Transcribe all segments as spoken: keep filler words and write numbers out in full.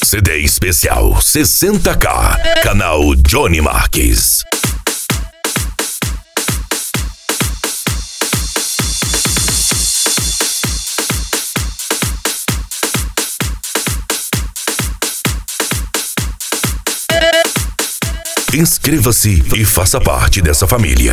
C D especial sessenta K, canal Johnny Marques. Inscreva-se e faça parte dessa família.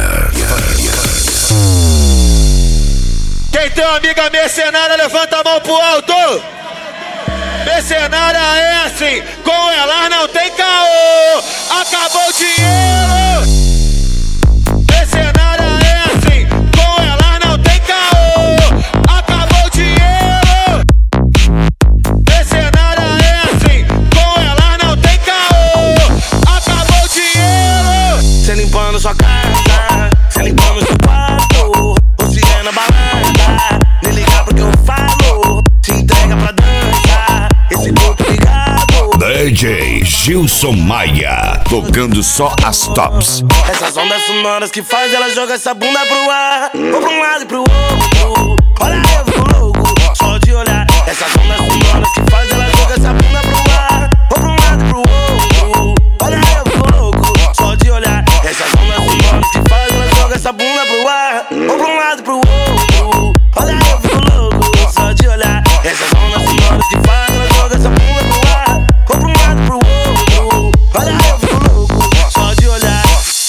Quem tem uma amiga mercenária, levanta a mão pro alto. Mercenária é assim, com elas não tem caô. Acabou o dinheiro. Mercenária é assim, com elas não tem caô. Acabou o dinheiro. Mercenária é assim, com elas não tem caô. Acabou o dinheiro. Cê limpando sua casa, cê limpando seu quarto. Você é na balada, nem ligar pro que eu falo. Se entrega pra dança, esse corpo ligado. D J Gilson Maia, tocando só as tops. Essas ondas sonoras que faz ela jogar essa bunda pro ar, ou pra um lado e pro outro. Olha eu fico louco, só de olhar. Essas ondas sonoras que faz ela jogar essa bunda pro ar, ou pra um lado e pro outro. Olha eu fico louco, só de olhar. Essas ondas sonoras que faz ela jogar essa bunda pro ar, ou pra um lado e pro outro. Olha eu fico louco, só de olhar. Essas ondas sonoras que faz ela jogar essa bunda pro ar, ou pra um lado e pro outro. Olha eu fico louco, só de olhar.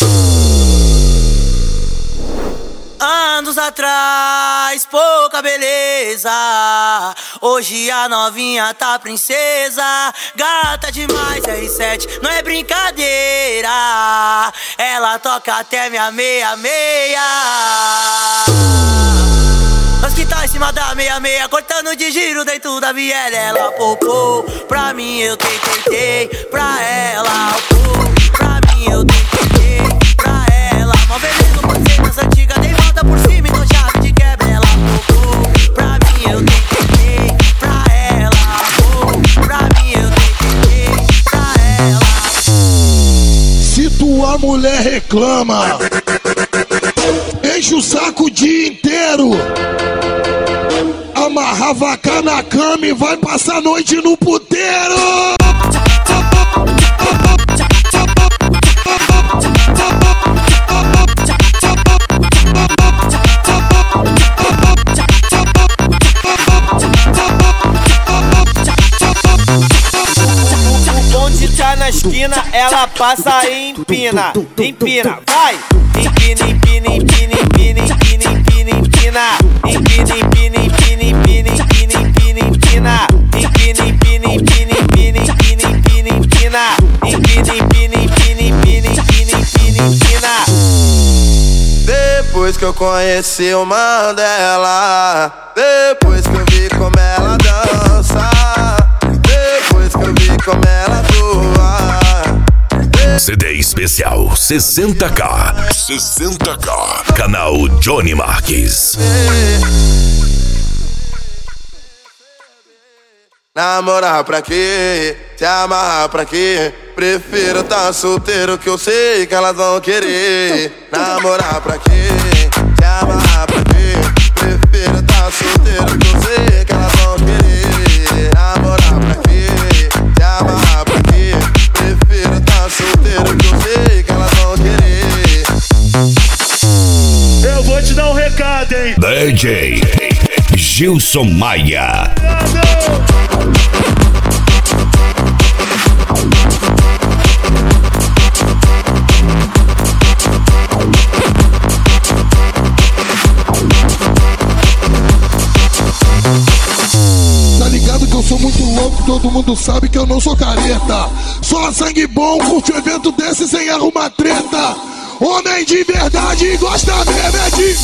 Anos atrás, pouca beleza. Hoje a novinha tá princesa. Gata demais, R sete, não é brincadeira. Ela toca até minha meia-meia. Nós que tá em cima da meia-meia, cortando de giro dentro da viela. Ela popou, pra mim eu tentei, pra ela pô. Pra mim eu tentei, pra ela. Mó veneno por ser das antigas, dei volta por cima e no chave de quebra. Ela popou, pra mim eu tentei, pra ela pô. Pra mim eu tentei, pra ela. Se tua mulher reclama, enche o saco o dia inteiro, amarra a vaca na cama e vai passar a noite no puteiro. O bonde tá na esquina, ela passa e empina, empina, vai! Empina, empina, empina, empina, empina, empina, empina. Empina, empina, empina, empina, empina, empina, empina. Empina, empina, empina, empina, empina, empina, empina. Empina, empina, empina, empina, empina, empina, empina. Depois que eu conheci o Mandela, depois que eu vi como ela dança, depois que eu vi como ela voa. C D especial sessenta K, sessenta K, canal Johnny Marques. Namorar pra quê? Se amarrar pra quê? Prefiro tá solteiro que eu sei que elas vão querer. Namorar pra quê? Se amarrar pra quê? Prefiro tá solteiro que eu sei que elas vão querer. Namorar pra quê? Se amarrar pra quê? Prefiro tá solteiro que eu sei que elas vão querer. Eu vou te dar um recado, hein? D J Gilson Maia. Tá ligado que eu sou muito louco, todo mundo sabe que eu não sou careta. Só sangue bom, curte um evento desse sem arrumar treta. Homem de verdade gosta mesmo é de...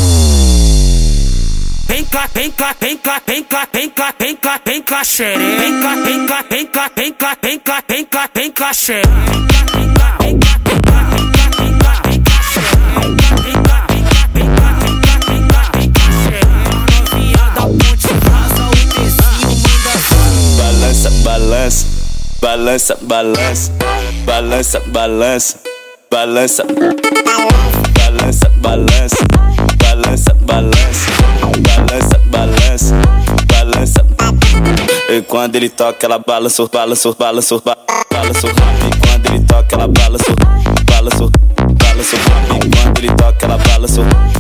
Vem cá, vem cá, vem cá, vem cá, vem cá, vem cá, vem cá, xereca. Vem cá, vem cá, vem cá, vem cá, vem cá, vem cá, vem cá, xereca. Vem cá, vem cá, vem cá, vem cá, vem cá, vem cá, xereca. Vem cá, vem cá, vem cá, vem cá, vem cá, vem cá, xereca. Novinha da ponte, raça o tecinho, manda. Balança, balança, balança, balança, balança, balança, balança, balança, balança, balança, balança, balança, balança, balança. E quando ele toca, ela balança, balança, balança, balança o rabo. E quando ele toca, ela balança, balança, balança o rabo. E quando ele toca, ela balança.